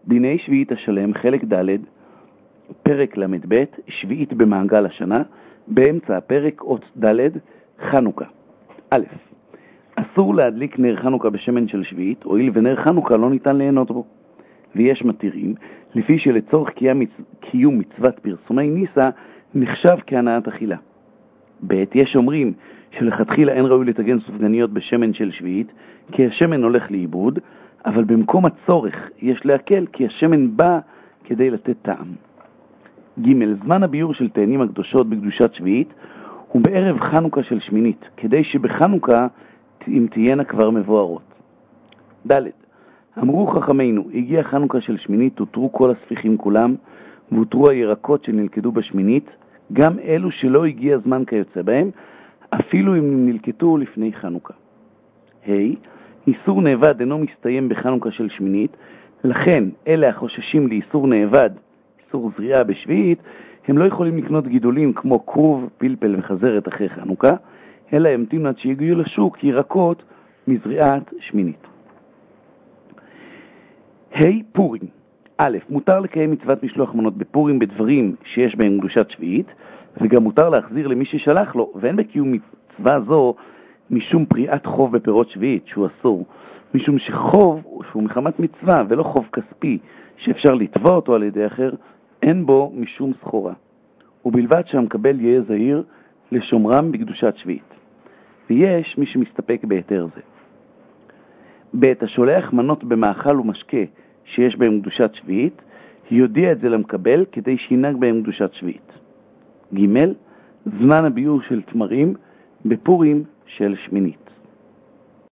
דיני שביעית השלם, חלק ד', פרק למ"ב, שביעית במעגל השנה, באמצע הפרק אות ד', חנוכה. א', אסור להדליק נר חנוכה בשמן של שביעית, הואיל ונר חנוכה לא ניתן ליהנות בו. ויש מתירים, לפי שלצורך קיום מצוות פרסומי ניסה, נחשב כהנאת אכילה. ב', יש אומרים שלכתחילה אין ראוי לטגן סופגניות בשמן של שביעית, כי השמן הולך לאיבוד, אבל במקום הצורך יש להקל, כי השמן בא כדי לתת טעם. ג', זמן הביור של תאנים הקדושות בקדושת שביעית הוא בערב חנוכה של שמינית, כדי שבחנוכה אם תהיינה כבר מבוארות. ד', אמרו חכמינו, הגיע חנוכה של שמינית, הותרו כל הספיחים כולם, והותרו הירקות שנלכדו בשמינית, גם אלו שלא הגיע זמן כיוצא בהם, אפילו אם נלקטו לפני חנוכה. איסור נאבד אינו מסתיים בחנוכה של שמינית, לכן אלה החוששים לאיסור נאבד, איסור זריעה בשביעית, הם לא יכולים לקנות גידולים כמו כרוב, פלפל וחזרת אחרי חנוכה, אלא המתינו עד שיגיעו לשוק ירקות מזריעת שמינית. פורים. א', מותר לקיים מצוות משלוח מנות בפורים בדברים שיש בהם קדושת שביעית, וגם מותר להחזיר למי ששלח לו, ואין בקיום מצווה זו משום פריעת חוב בפירות שביעית, שהוא אסור, משום שחוב שהוא מחמת מצווה ולא חוב כספי שאפשר לתבוע אותו על ידי אחר, אין בו משום סחורה, ובלבד שהמקבל יהיה זהיר לשומרם בקדושת שביעית. ויש מי שמסתפק בהיתר זה. ב', השולח מנות במאכל ומשקה שיש בהם קדושת שביעית, יודיע את זה למקבל כדי שינהג בהם קדושת שביעית. ג', זמן הביור של תמרים בפורים של שמינית.